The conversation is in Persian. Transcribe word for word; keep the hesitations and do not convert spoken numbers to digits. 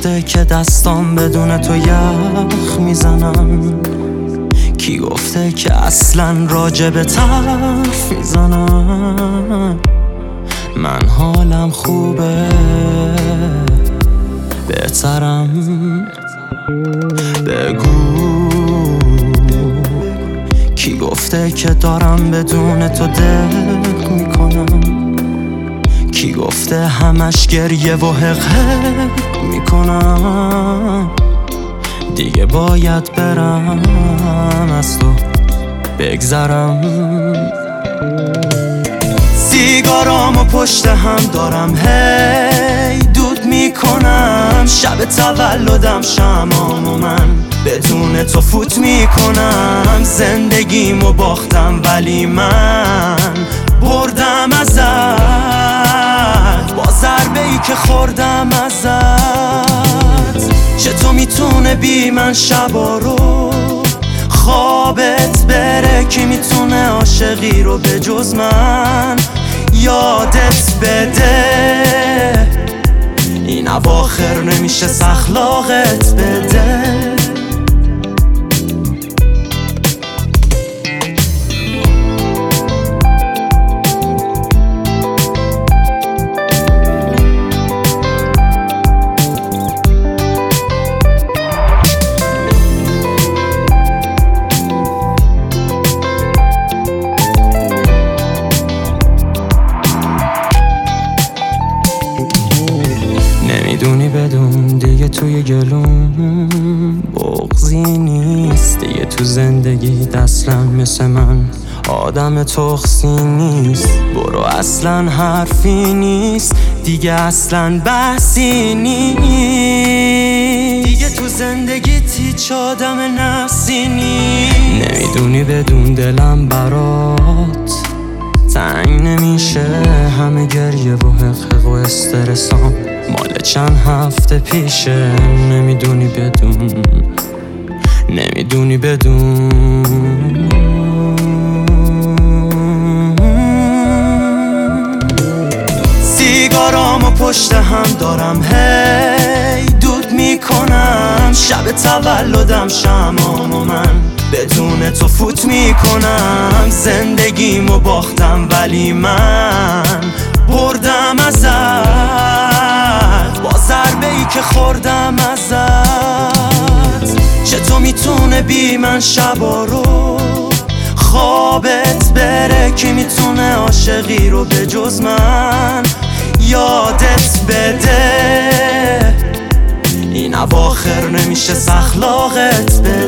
گفته که دستام بدون تو یخ میزنم؟ کی گفته که اصلا راجب طرف میزنم؟ من حالم خوبه بهترم، بگو کی گفته که دارم بدون تو دق میکنم؟ کی گفته همش گریه و حق حق میکنم؟ دیگه باید برم از تو بگذرم. سیگارامو پشت هم دارم هی دود میکنم، شب تولدم شمامو من بدون تو فوت میکنم. زندگیمو باختم ولی من بردم ازت، با ضربه ای که خوردم ازت. چطور میتونه بی من شبا رو خوابت بره؟ کی میتونه عاشقی رو به جز من یادت بده؟ این اواخر نمیشه سخلاقت بده. نمیدونی بدون دیگه توی گلوم بغضی نیست، دیگه تو زندگی اصلا مثل من آدم تخصی نیست. برو اصلا حرفی نیست دیگه، اصلا بحثی نیست دیگه تو زندگی هیچ آدم نفسی نیست. نمیدونی بدون دلم برات تنگ نمیشه، همه گریه و حقق و استرسام مال چند هفته پیشه. نمیدونی بدون، نمیدونی بدون سیگارامو پشت هم دارم هی دود میکنم، شب تولدم شمامو من بدون تو فوت میکنم. زندگیمو باختم ولی من بردم ازت، با ضربه ای که خوردم ازت. چطور میتونه بی من شبا رو خوابت بره؟ کی میتونه عاشقی رو به جز من یادت بده؟ این اواخر نمیشه سخلاقت بده.